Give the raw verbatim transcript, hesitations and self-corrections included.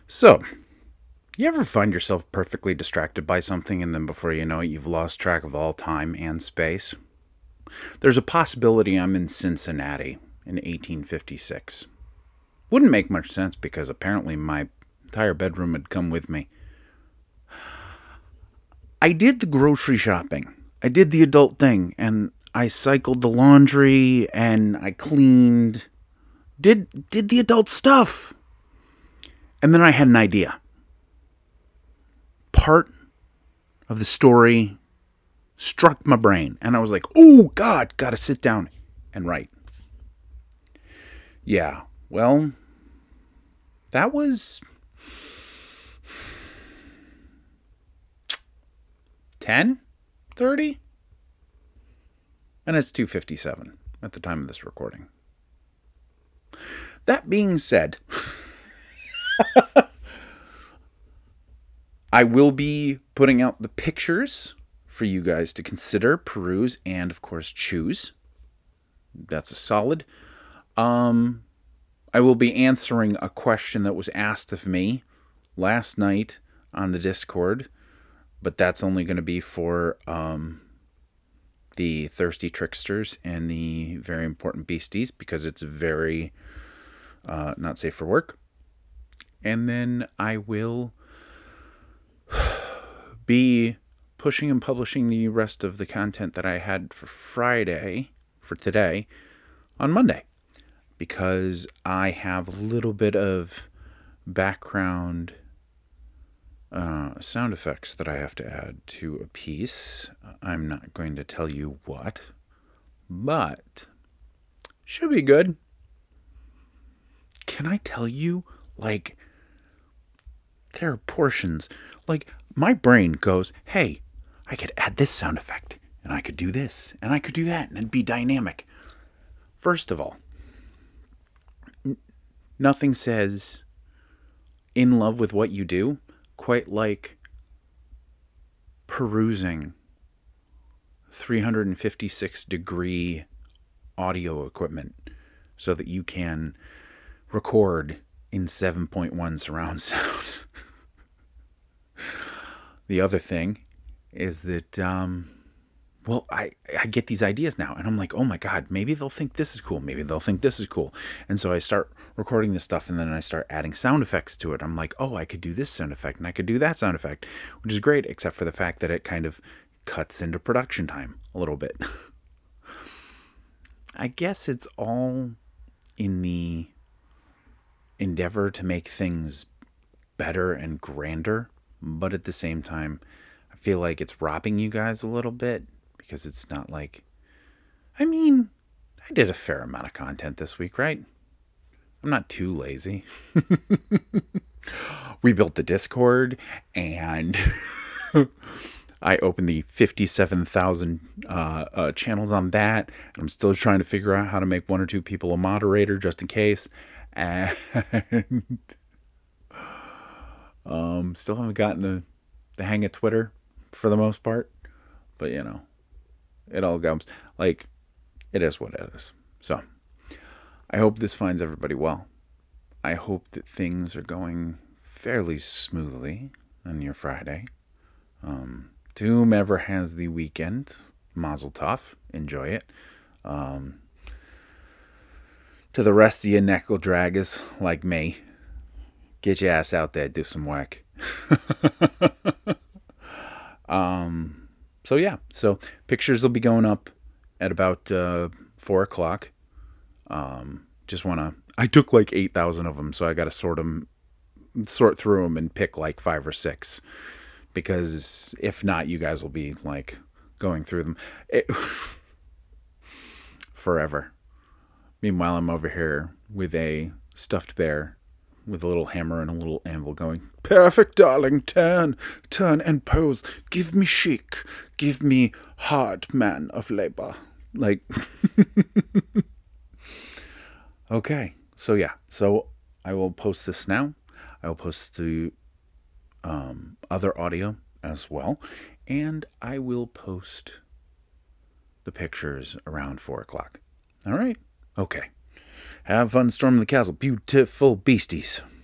So, you ever find yourself perfectly distracted by something and then before you know it, you've lost track of all time and space? There's a possibility I'm in Cincinnati in eighteen fifty-six. Wouldn't make much sense because apparently my entire bedroom had come with me. I did the grocery shopping. I did the adult thing and I cycled the laundry and I cleaned, did did the adult stuff. And then I had an idea. Part of the story struck my brain, and I was like, oh, God, gotta sit down and write. Yeah, well, that was ten thirty, and it's two fifty-seven at the time of this recording. That being said, I will be putting out the pictures for you guys to consider, peruse, and of course choose. That's a solid. Um, I will be answering a question that was asked of me last night on the Discord, but that's only going to be for um, the Thirsty Tricksters and the Very Important Beasties because it's very uh, not safe for work. And then I will be pushing and publishing the rest of the content that I had for Friday, for today, on Monday. Because I have a little bit of background uh, sound effects that I have to add to a piece. I'm not going to tell you what, but should be good. Can I tell you, like, there are portions, like, my brain goes, hey, I could add this sound effect, and I could do this, and I could do that, and it'd be dynamic. First of all, n- nothing says in love with what you do quite like perusing three hundred fifty-six degree audio equipment so that you can record in seven point one surround sound. The other thing is that, um, well, I, I get these ideas now, and I'm like, oh my God, maybe they'll think this is cool. Maybe they'll think this is cool. And so I start recording this stuff, and then I start adding sound effects to it. I'm like, oh, I could do this sound effect, and I could do that sound effect, which is great, except for the fact that it kind of cuts into production time a little bit. I guess it's all in the endeavor to make things better and grander, but at the same time, I feel like it's robbing you guys a little bit because it's not like, I mean, I did a fair amount of content this week, right? I'm not too lazy. We built the Discord and I opened the fifty-seven thousand uh, uh, channels on that. I'm still trying to figure out how to make one or two people a moderator just in case. And Um, still haven't gotten the, the hang of Twitter for the most part. But, you know, it all comes. Like, it is what it is. So, I hope this finds everybody well. I hope that things are going fairly smoothly on your Friday. Um, to whomever has the weekend, mazel tov. Enjoy it. Um, to the rest of you knuckle draggers like me, get your ass out there, do some work. um, so yeah, so pictures will be going up at about uh, four o'clock. Um, just want to, I took like eight thousand of them, so I got to sort them, sort through them and pick like five or six. Because if not, you guys will be like going through them it, forever. Meanwhile, I'm over here with a stuffed bear with a little hammer and a little anvil going, perfect, darling, turn, turn and pose. Give me chic. Give me hard man of labor. Like, okay. So, yeah. So, I will post this now. I will post the um, other audio as well. And I will post the pictures around four o'clock. All right. Okay. Have fun storming the castle, beautiful beasties.